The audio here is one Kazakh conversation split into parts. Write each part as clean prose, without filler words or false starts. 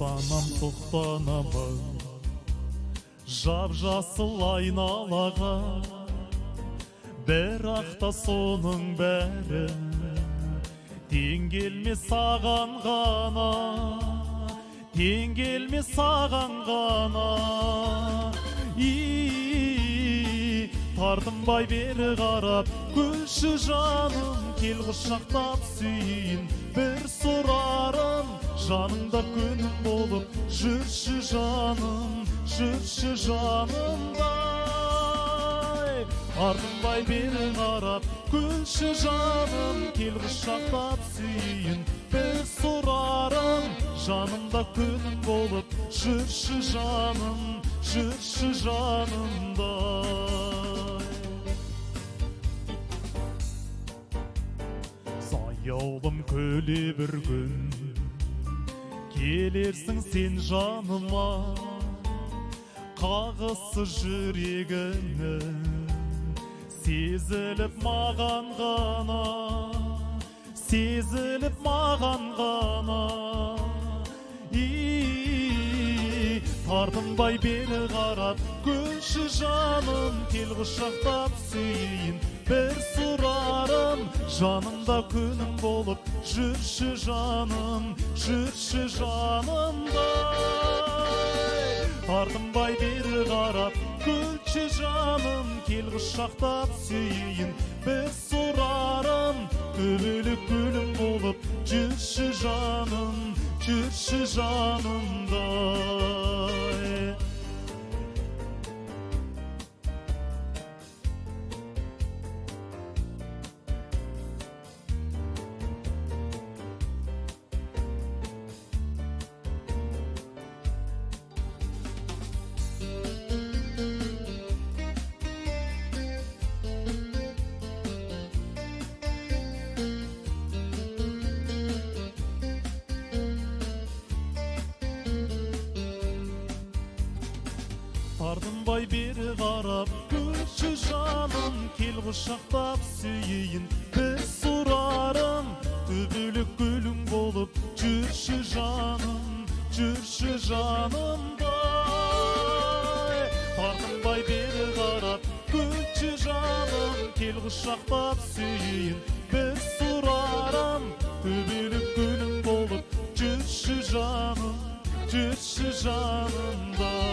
тоқтанам жап-жасыл айналаға, бірақ та соның бәрі тең келмес саған ғана, тең келмес саған ғана. Тартынбай бері қарап, күлші жаным, кел құшақтап сүйейін. Бір сұрарым, жаныңда күнім болып, жүрші жаным, жүрші жанымдай. Тартынбай бері қарап, күлші жаным, кел құшақтап сүйейін. Бір сұрарым, жанымда күнім болып, жүрші жаным, жүрші жанымдай. Саяулым күле бір күн, келерсің сен жаныма, қағысы жүрегіні сезіліп маған ғана, сезіліп маған ғана. Тартынбай бері қарап, күлші жаным, кел құшақтап сүйейін. Бір сұрарым, жанымда күнім болып, жүрші жаным, жүрші жанымдай. Тартынбай бері қарап, күлші жаным, кел құшақтап сүйейін. Бір сұрарым, төбелік гүлім болып, жүрші жаным, жүрші жанымдай. Тартынбай бері қарап, күлші жаным, кел құшақтап сүйейін. Бір сұрарым, төбелік гүлің болып, жүрші жаным, жүрші жанымдай. Тартынбай бері қарап, күлші жаным, кел құшақтап сүйейін. Бір сұрарым, төбелік гүлің болып, жүрші жаным, жүрші жанымдай.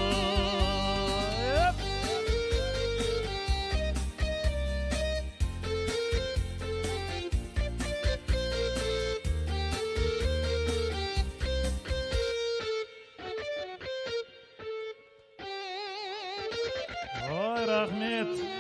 Ой, рахмет.